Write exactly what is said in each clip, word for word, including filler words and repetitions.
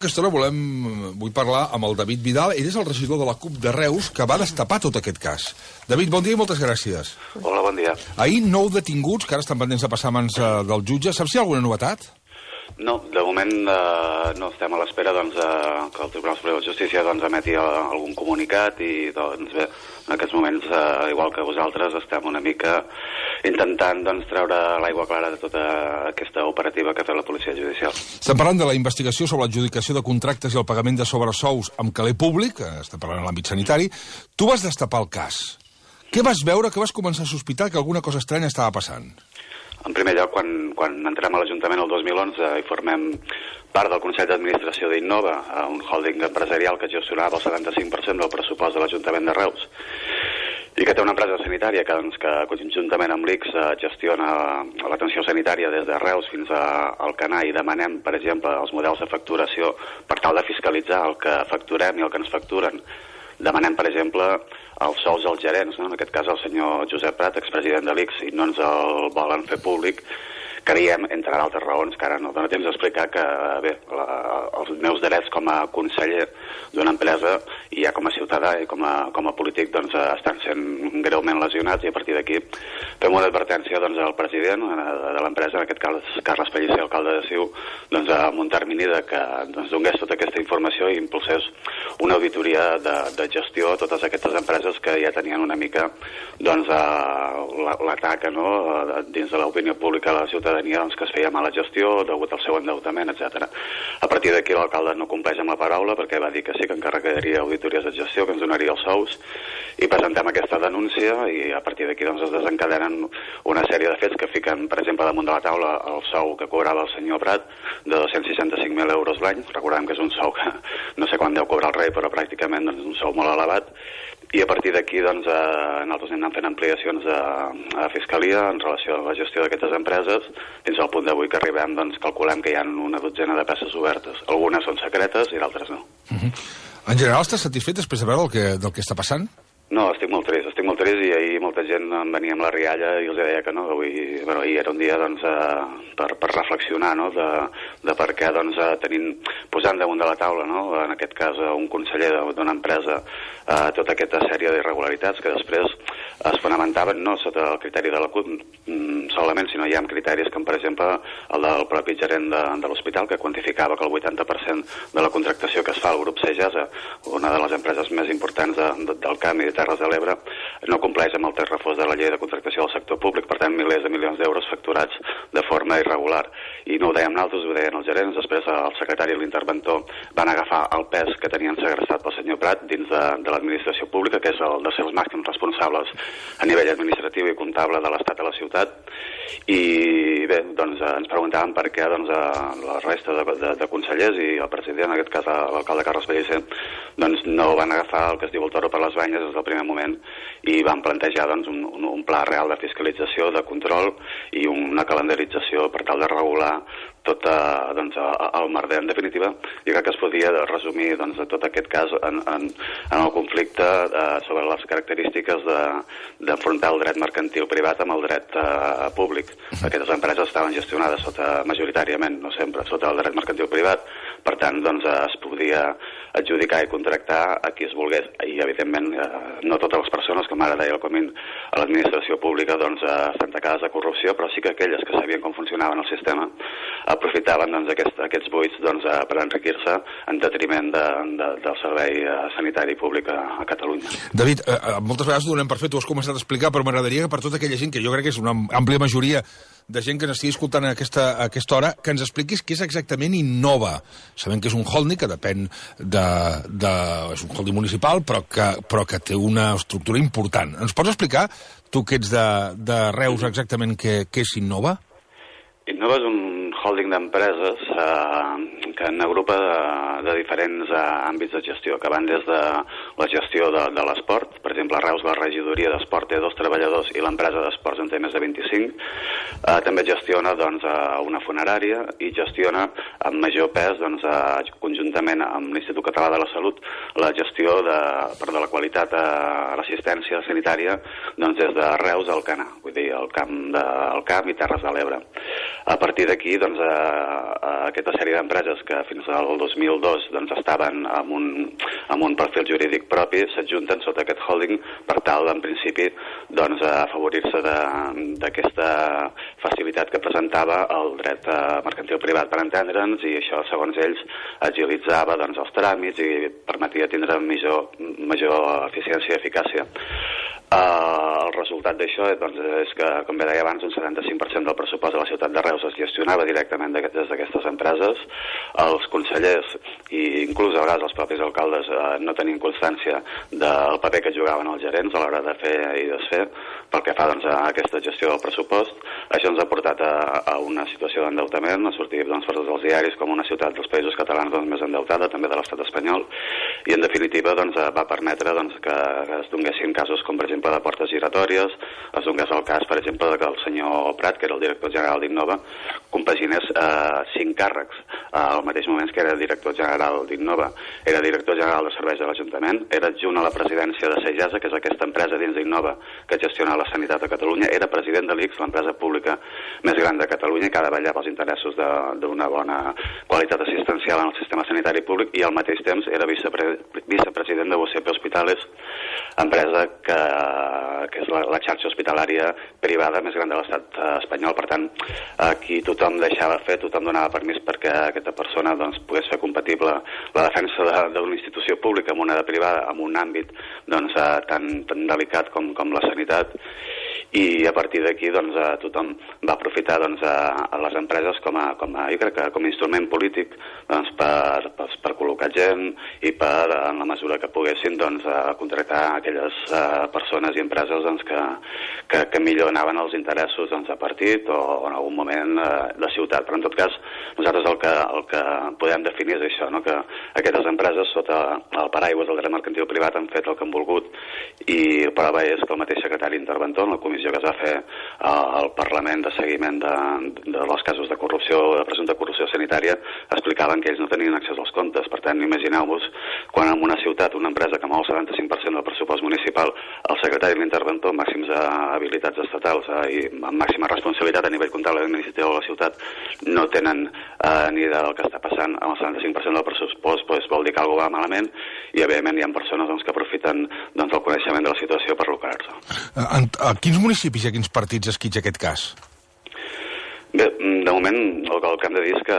Aquesta hora volem, vull parlar amb el David Vidal. Ell és el regidor de la CUP de Reus que va destapar tot aquest cas. David, bon dia i moltes gràcies. Hola, bon dia. Ahir, nou detinguts, que ara estan pendents de passar a mans eh, del jutge. Saps si hi ha alguna novetat? No, de moment eh, no estem a l'espera doncs, eh, que el Tribunal Superior de Justícia doncs, emeti eh, algun comunicat i doncs, bé, en aquests moments, eh, igual que vosaltres, estem una mica intentant doncs, treure l'aigua clara de tota aquesta operativa que ha fet la policia judicial. Estem parlant de la investigació sobre l'adjudicació de contractes i el pagament de sobresous amb caler públic, estem parlant en l'àmbit sanitari. Tu vas destapar el cas. Què vas veure, que vas començar a sospitar que alguna cosa estranya estava passant? En primer lloc, quan, quan entrem a l'Ajuntament el dos mil onze i formem part del Consell d'Administració d'Innova, un holding empresarial que gestionava el setanta-cinc per cent del pressupost de l'Ajuntament de Reus, i que té una empresa sanitària que, doncs, que conjuntament amb l'I C S gestiona l'atenció sanitària des de Reus fins a Alcanar, i demanem, per exemple, els models de facturació per tal de fiscalitzar el que facturem i el que ens facturen. Demanem, per exemple, els sous als gerents, no? En aquest cas el senyor Josep Prat, expresident de l'I C S, i no ens el volen fer públic. Creiem, entre d'altres raons, que ara no dona temps d'explicar, que bé, la, els meus drets com a conseller d'una empresa i ja com a ciutadà i com a, com a polític doncs, estan sent greument lesionats, i a partir d'aquí fem una advertència doncs, al president de l'empresa, en aquest cas Carles Pellicer, alcalde de Siu, doncs, amb un termini de que doncs, donés tota aquesta informació i impulsés una auditoria de, de gestió a totes aquestes empreses que ja tenien una mica doncs, l'atac no? dins de l'opinió pública a la ciutadania, doncs, que es feia mala gestió degut al seu endeutament, etcètera. A partir d'aquí l'alcalde no compleix amb la paraula, perquè va dir que sí, que encarregaria auditories de gestió, que ens donaria els sous, i presentem aquesta denúncia, i a partir d'aquí doncs, es desencadenen una sèrie de fets que fiquen, per exemple, damunt de la taula el sou que cobrava el senyor Prat de dos-cents seixanta-cinc mil euros l'any. Recordem que és un sou que no sé quan deu cobrar el rei, però pràcticament doncs, un sou molt elevat. I a partir d'aquí doncs, eh, nosaltres anem fent ampliacions a, a Fiscalia en relació a la gestió d'aquestes empreses, fins al punt d'avui que arribem, doncs, calculem que hi ha una dotzena de peces obertes. Algunes són secretes i d'altres no. Uh-huh. En general, estàs satisfet després de veure el que, del que està passant? No, estic molt trist, estic molt trist, i ahir molta gent em venia amb la rialla i els deia que no, avui, bueno, ahir era un dia doncs, eh, per, per reflexionar, no?, de, de per què doncs, eh, tenint, posant damunt de la taula, no?, en aquest cas eh, un conseller d'una empresa, eh, tota aquesta sèrie d'irregularitats que després es fonamentaven no sota el criteri de la CUP solament, sinó hi ha criteris com, per exemple, el del propi gerent de, de l'hospital, que quantificava que el vuitanta per cent de la contractació que es fa al grup Segesa, una de les empreses més importants de, de, del Camp i de Terres de l'Ebre, no compleix amb el text refós de la llei de contractació del sector públic, per tant, milers de milions d'euros facturats de forma irregular. I no ho dèiem nosaltres, ho deien els gerents, després el secretari i l'interventor van agafar el pes que tenien segrestat pel senyor Prat dins de, de l'administració pública, que és el dels seus màxims responsables a nivell administratiu i comptable de l'Estat a la ciutat. I bé, doncs ens preguntàvem per què doncs, la resta de, de, de consellers i el president, en aquest cas l'alcalde Carles Pellicer, doncs no van agafar el que es diu el toro per les banyes des del primer moment i van plantejar doncs, un, un, un pla real de fiscalització, de control i una calendarització per tal de regular tot eh, doncs, el merder. En definitiva, jo crec que es podia resumir doncs, tot aquest cas en, en, en el conflicte eh, sobre les característiques d'enfrontar el dret mercantil privat amb el dret eh, públic. Aquestes empreses estaven gestionades sota, majoritàriament, no sempre, sota el dret mercantil privat. Per tant, doncs, es podia adjudicar i contractar a qui es volgués. I, evidentment, eh, no totes les persones, com ara deia el Comín, a l'administració pública doncs, eh, estan tacades de corrupció, però sí que aquelles que sabien com funcionava el sistema aprofitaven doncs, aquest, aquests buits doncs, eh, per enriquir-se en detriment de, de, del servei eh, sanitari públic a, a Catalunya. David, eh, moltes vegades ho donem per fet, ho has començat a explicar, però m'agradaria que per tota aquella gent, que jo crec que és una àmplia majoria de gent que n'estigui escoltant a aquesta, a aquesta hora, que ens expliquis què és exactament Innova. Sabem que és un holding que depèn de... de és un holding municipal, però que, però que té una estructura important. Ens pots explicar, tu que ets de, de Reus, exactament què, què és Innova? Innova és un holding d'empreses eh, que n'agrupa de, de diferents eh, àmbits de gestió, que van des de la gestió de, de l'esport. Per exemple, a Reus la regidoria d'esport té dos treballadors i l'empresa d'esports en té més de vint-i-cinc. Eh, també gestiona doncs, una funerària i gestiona amb major pes, doncs, eh, conjuntament amb l'Institut Català de la Salut, la gestió de, per de la qualitat a l'assistència sanitària doncs, des de Reus al Alcanar, vull dir, el camp, de, el camp i Terres de l'Ebre. A partir d'aquí, doncs, a, a aquesta sèrie d'empreses que fins al dos mil dos doncs, estaven amb un, amb un perfil jurídic propi, s'adjunten sota aquest holding per tal, en principi, doncs, afavorir-se d'aquesta facilitat que presentava el dret mercantil privat, per entendre'ns, i això, segons ells, agilitzava doncs, els tràmits i permetia tindre major, major eficiència i eficàcia. Uh, el resultat d'això doncs, és que, com bé deia abans, un setanta-cinc per cent del pressupost de la ciutat de Reus es gestionava directament des d'aquestes empreses. Els consellers i inclús a vegades els propis alcaldes uh, no tenien constància del paper que jugaven els gerents a l'hora de fer i desfer pel que fa doncs, a aquesta gestió del pressupost. Això ens ha portat a, a una situació d'endeutament, a sortir doncs, per tots els diaris com una ciutat dels països catalans doncs, més endeutada, també de l'estat espanyol, i en definitiva doncs, va permetre doncs, que es donguessin casos com per exemple de portes giratòries, es donés el cas, per exemple, que el senyor Prat, que era el director general d'Innova, compaginés eh, cinc càrrecs eh, al mateix moment que era director general d'Innova. Era director general de serveis de l'Ajuntament, era adjunt a la presidència de Segesa, que és aquesta empresa dins d'Innova que gestiona la sanitat a Catalunya, era president de l'I C S, l'empresa pública més gran de Catalunya, que ha de vetllar pels interessos d'una bona qualitat assistencial en el sistema sanitari públic, i al mateix temps era vicepre vicepresident de U C P Hospitales, empresa que que és la, la xarxa hospitalària privada més gran de l'estat espanyol. Per tant, aquí tothom deixava fer, tothom donava permís perquè aquesta persona doncs, pogués fer compatible la defensa d'una institució pública amb una de privada, en un àmbit doncs, tan, tan delicat com, com la sanitat. I a partir d'aquí doncs, tothom va aprofitar doncs, a, a les empreses com a, com a, jo crec que com a instrument polític doncs, per, per, per col·locar gent i per, en la mesura que poguessin, doncs, a contractar aquelles uh, persones i empreses doncs, que, que, que millor anaven els interessos doncs, de partit o, o en algun moment uh, de ciutat. Però en tot cas, nosaltres el que, el que podem definir és això, no? Que aquestes empreses sota el paraigües del dret mercantil privat han fet el que han volgut, i prova és que el mateix secretari interventor en la comissió que es va fer al Parlament de seguiment de, de dels casos de corrupció, de presumpta corrupció sanitària, explicaven que ells no tenien accés als comptes. Per tant, imagineu-vos, quan en una ciutat, una empresa que mou el setanta-cinc per cent del pressupost municipal, el secretari i l'interventor, amb màxims habilitats estatals eh, i amb màxima responsabilitat a nivell comptable i administratiu de la ciutat, no tenen eh, ni idea del que està passant amb el setanta-cinc per cent del pressupost, doncs vol dir que alguna cosa va malament, i evidentment hi ha persones doncs, que aprofiten doncs, el coneixement de la situació per lucrar-se. A, a quins municipis i a quins partits esquitja aquest cas? Bé, de moment el, el que hem de dir és que,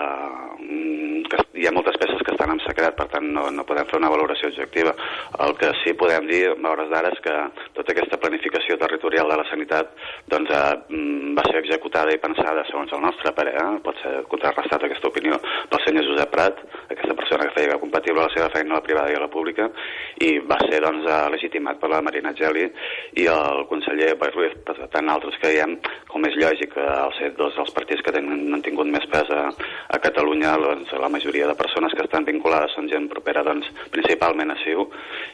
que hi ha moltes peces que estan en secret, per tant no, no podem fer una valoració objectiva. El que sí podem dir a hores d'ara és que tota aquesta planificació territorial de la sanitat doncs, eh, va ser executada i pensada segons el nostre parer, eh? Pot ser contrarrestat aquesta opinió pel senyor Josep Prat, aquesta persona que feia compatible la seva feina a la privada i a la pública, i va ser doncs, legitimat per la Marina Geli i el conseller Boi Ruiz. Per tant, altres creiem, com és lògic, els ser dos dels partits que tenen, han tingut més pes a, a Catalunya, doncs, la majoria de persones que estan vinculades són gent propera doncs, principalment a C I U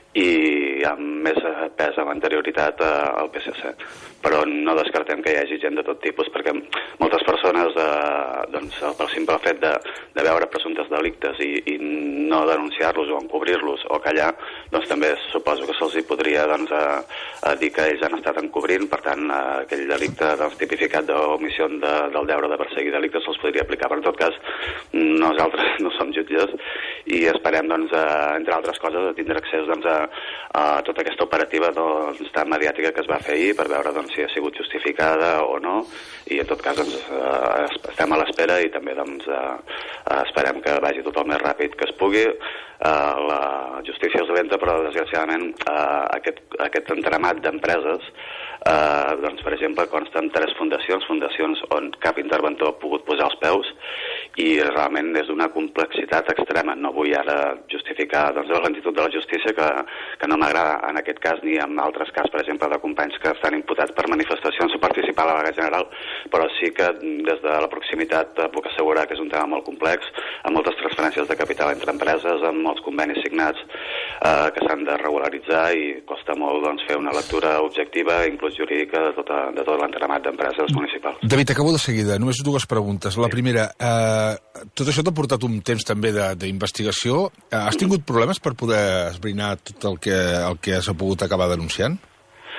i amb més pes amb anterioritat al P S C. Però no descartem que hi hagi gent de tot tipus, perquè moltes persones, eh, doncs, pel simple fet de, de veure presumptes delictes i, i no denunciar-los o encobrir-los o callar, doncs també suposo que se'ls podria doncs, a, a dir que ells han estat encobrint, per tant, eh, aquell delicte doncs, tipificat d'omissió de, del deure de perseguir delictes se'ls podria aplicar. Però en tot cas, nosaltres no som jutges i esperem, doncs, a, entre altres coses, a tindre accés doncs, a, a tota aquesta operativa doncs, tan mediàtica que es va fer ahir per veure doncs, si ha sigut justificada o no, i en tot cas doncs, eh, estem a l'espera i també doncs, eh, esperem que vagi tot el més ràpid que es pugui. Eh, la justícia és lenta, però desgraciadament eh, aquest, aquest entramat d'empreses eh, doncs, per exemple, consten tres fundacions, fundacions on cap interventor ha pogut posar els peus, i realment és d'una complexitat extrema. No vull ara justificar doncs, la lentitud de la justícia, que, que no m'agrada en aquest cas ni en altres casos, per exemple, de companys que estan imputats per manifestacions o participar a la vaga general, però sí que des de la proximitat puc assegurar que és un tema molt complex, amb moltes transferències de capital entre empreses, amb molts convenis signats eh, que s'han de regularitzar, i costa molt doncs, fer una lectura objectiva, inclús jurídica, de, tota, de tot l'entramat d'empreses municipals. David, acabo de seguida. Només dues preguntes. La primera, eh, tot això t'ha portat un temps també d'investigació. Eh, has tingut problemes per poder esbrinar tot el que, el que s'ha pogut acabar denunciant?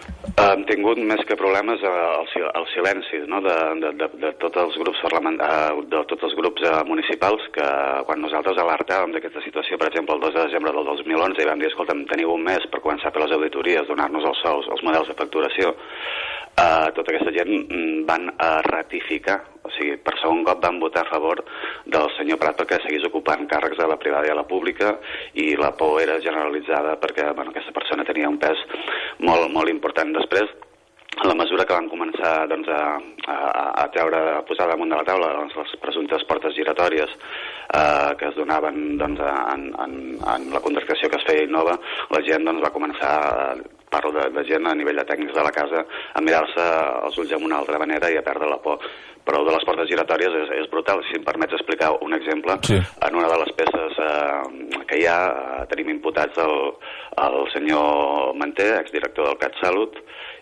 Hem tingut més que problemes els silencis, no? de, de, de, de tots els grups de tots els grups municipals, que quan nosaltres alertàvem d'aquesta situació, per exemple, el dos de desembre del dos mil onze, i vam dir, escolta'm, teniu un mes per començar a fer les auditories, donar-nos els sous, els models de facturació, eh, tota aquesta gent van a ratificar, o sigui, per segon cop van votar a favor del senyor Prat perquè seguís ocupant càrrecs a la privada i a la pública, i la por era generalitzada perquè bueno, aquesta persona tenia un pes molt, molt important. Després, a la mesura que van començar doncs, a, a, a treure, a posar damunt de la taula doncs, les presumptes portes giratòries eh, que es donaven doncs, en, en, en la contractació que es feia Innova, la gent doncs, va començar, parlo de, de gent a nivell de tècnics de la casa, a mirar-se els ulls d'una altra manera i a perdre la por. Però de les portes giratòries és, és brutal. Si em permets explicar un exemple, sí. En una de les peces eh, que hi ha eh, tenim imputats el, el senyor Manté, exdirector del CatSalut,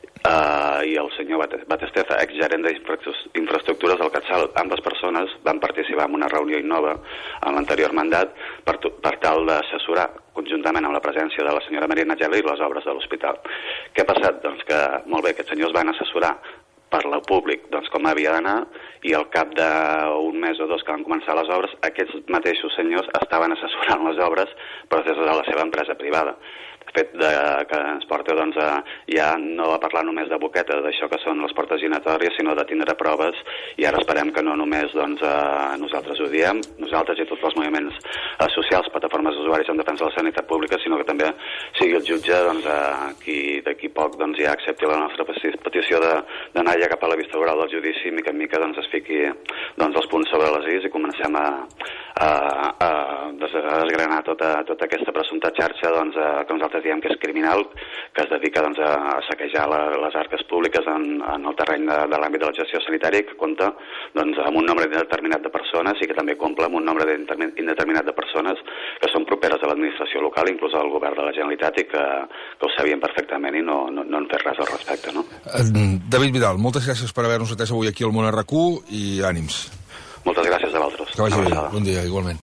Uh, i el senyor Batesteza, exgerent d'infraestructures del CatSalut. Ambes persones van participar en una reunió Innova en l'anterior mandat per, per tal d'assessorar conjuntament amb la presència de la senyora Marina Geli les obres de l'hospital. Què ha passat? Doncs que, molt bé, aquests senyors van assessorar per al públic doncs, com havia d'anar, i al cap d'un mes o dos que van començar les obres, aquests mateixos senyors estaven assessorant les obres però des de la seva empresa privada. El fet de, que ens porta doncs, a, ja no a parlar només de boqueta, d'això que són les portes giratòries, sinó de tindre proves, i ara esperem que no només doncs, a, nosaltres ho diem, nosaltres i tots els moviments a, socials, plataformes d'usuaris en defensa de la sanitat pública, sinó que també sigui el jutge doncs, a, qui d'aquí poc doncs, ja accepti la nostra petició d'anar ja cap a la vista oral del judici, i mica en mica doncs, es fiqui doncs, els punts sobre les is i comencem a, a, a, a desgranar tota, tota aquesta presumpta xarxa doncs, a, que nosaltres diem que és criminal, que es dedica doncs, a saquejar la, les arques públiques en, en el terreny de, de l'àmbit de la gestió sanitària, que compta doncs, amb un nombre indeterminat de persones i que també compla amb un nombre indeterminat de persones que són properes a l'administració local, inclús al govern de la Generalitat, i que, que ho sabien perfectament i no, no, no han fet res al respecte. No? David Vidal, moltes gràcies per haver-nos atès avui aquí al Món R Q i ànims. Moltes gràcies a vosaltres. Que vagi bé. Bon dia, igualment.